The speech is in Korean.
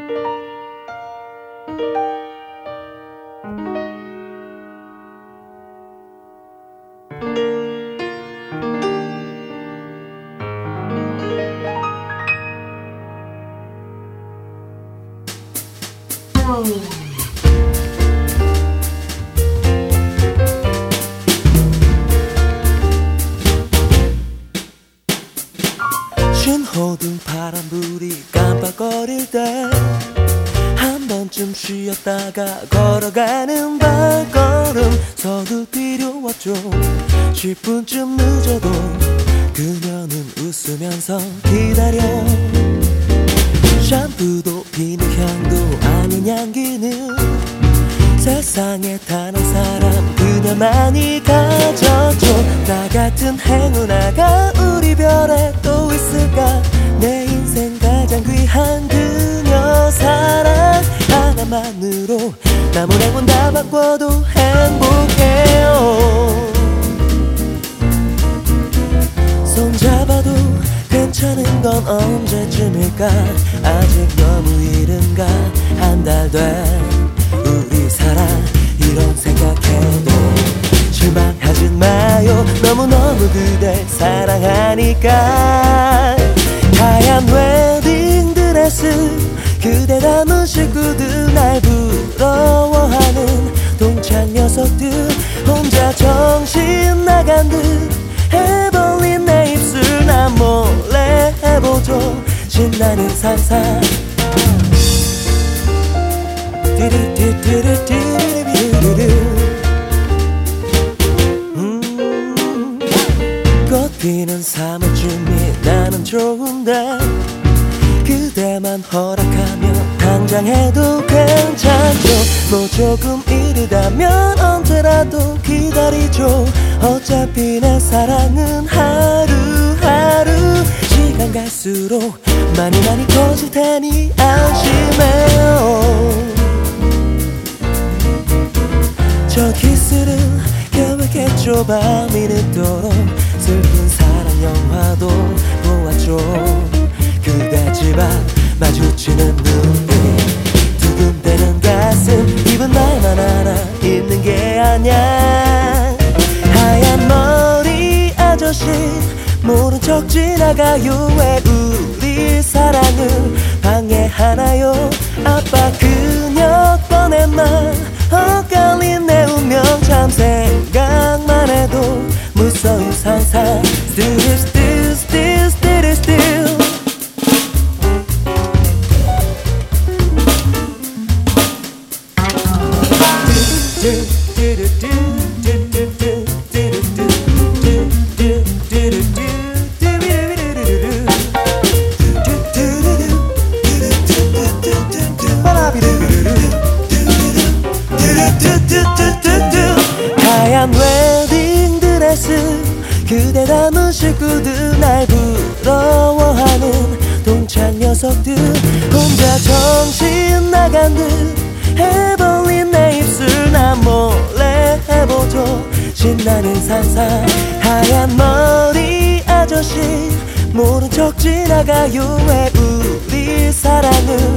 신호등 바람불이 깜빡거릴 때 한 번쯤 쉬었다가 걸어가는 발걸음 서둘 필요 없죠. 10분쯤 늦어도 그녀는 웃으면서 기다려. 샴푸도 비누 향도 아닌 향기는 세상에 단 한 사람 그녀만이 가졌죠. 나 같은 행운아가 우리 별에 또 있을까. 내 인생 가장 귀한 그녀 사랑 하나만으로 남은 행운 다 바꿔도 행복해요. 손잡아도 괜찮은 건 언제쯤일까. 아직 너무 이른가. 한 달 된 우리 사랑 이런 생각해도 실망하지 마요. 너무너무 그댈 사랑하니까. 하얀 웨딩드레스 그대 닮은 식구들 날 부러워하는 동창 녀석들 혼자 정신 나간 듯 해벌린 내 입술 나 몰래 해보죠. 신나는 상상 꽃 피는 3월쯤이 나는 좋은데 그대만 허락하면 당장 해도 괜찮죠. 뭐 조금 이르다면 언제라도 기다리죠. 어차피 내 사랑은 하루하루 시간 갈수록 많이 커질 테니 안심해요. 저 키스를 계획했죠. 밤이 늦도록 슬픈 사랑 영화도 보았죠. 그대 집 앞 마주치는 눈빛 두근대는 가슴 입은 말만 알아 있는 게 아냐. 하얀 머리 아저씨 모른 척 지나가요. 왜 우리 사랑을 방해하나요. 아빠 그녀 뻔한 말 엇갈린 내 운명 참 생각만 해도 무서운 상상. Still still still still still 하얀 웨딩드레스 그대 닮은 식구들 날 부러워하는 동창 녀석들 혼자 정신 나간 듯 해벌린 내 입술 나 몰래 해보죠. 신나는 상상 하얀 머리 아저씨 모른 척 지나가요. 왜 우리 사랑을